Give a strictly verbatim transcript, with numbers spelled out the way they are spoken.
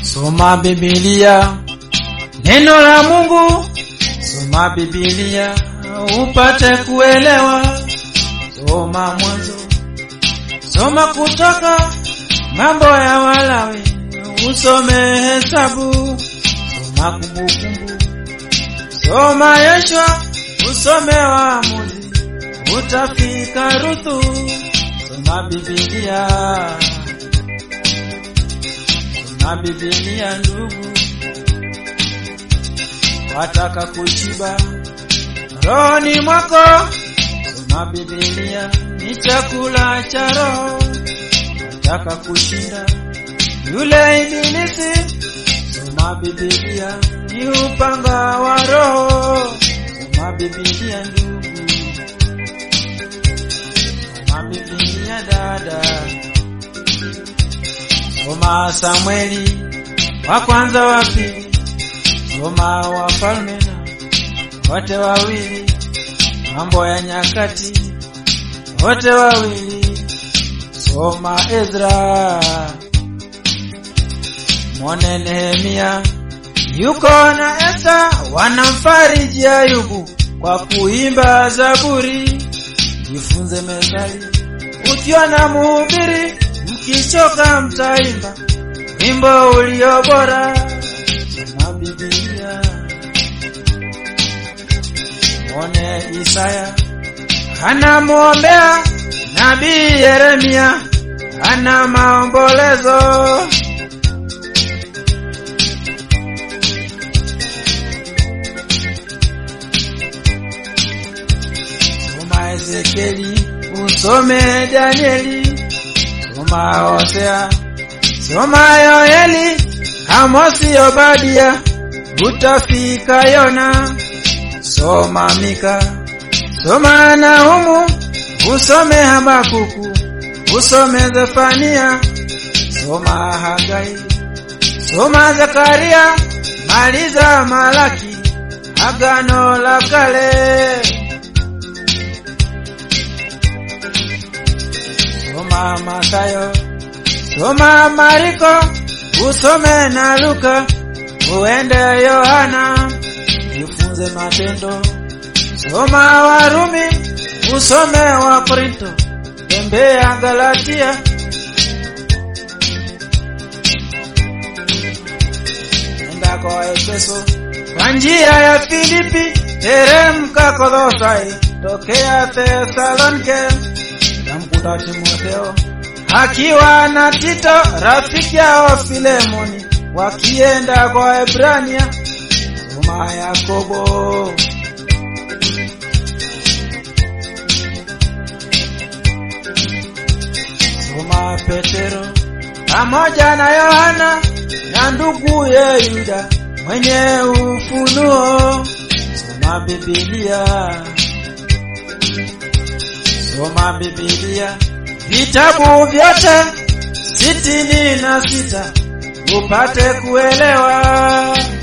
Soma Biblia, neno la Mungu. Soma Biblia upate kuelewa. Soma Mwanzo, soma Kutoka, Mambo ya Walawi, usome Hesabu. Soma Kumbukumbu, soma Yoshua, usome Waamuzi, utafika Ruthu. Soma Biblia, soma Biblia ndugu, wataka kushiba rohoni mwako. Soma Biblia ni chakula cha roho, wataka kushinda yule ibilisi. Soma Biblia ni upanga wa roho. Soma Biblia ndugu, soma Biblia dada. Soma Samueli wa kwanza wa pili, soma Wafalme na wote wawili, Mambo ya Nyakati wote wawili. Soma Ezra, mwone Nehemia yuko na Esta wanamfariji Ayubu kwa kuimba Zaburi. Jifunze Methali ukiwa na Mhubiri, mkichoka mtaimba wimbo ulio bora. Soma Biblia, mwone Isaya anamuombea Nabii Yeremia, ana maombolezo. Soma Ezekieli, usome Danieli. Soma Hosea, soma Yoeli, Amosi, Obadia, utafika Yona. Soma Mika, soma Nahumu, usome Habakuku, usome Zefania. Soma Hagai, soma Zekaria, maliza Malaki, Agano la Kale. Soma Mathayo, soma Mariko, usome na Luka, uende Yohana. Jifunze Matendo, soma Warumi, usome wa Korinto, tembea Galatia. Nenda kwa Efeso kwa njia ya Filipi, teremka Kolosai, tokea Thessalonike. Namkuta Timotheo akiwa na Tito rafiki yao Filemoni, wakienda kwa Ebrania. Soma Yakobo, soma Petero pamoja na Yohana na ndugu ye Yuda mwenye ufunuo. Soma Biblia, soma Biblia vitabu vyote sitini na sita upate kuelewa.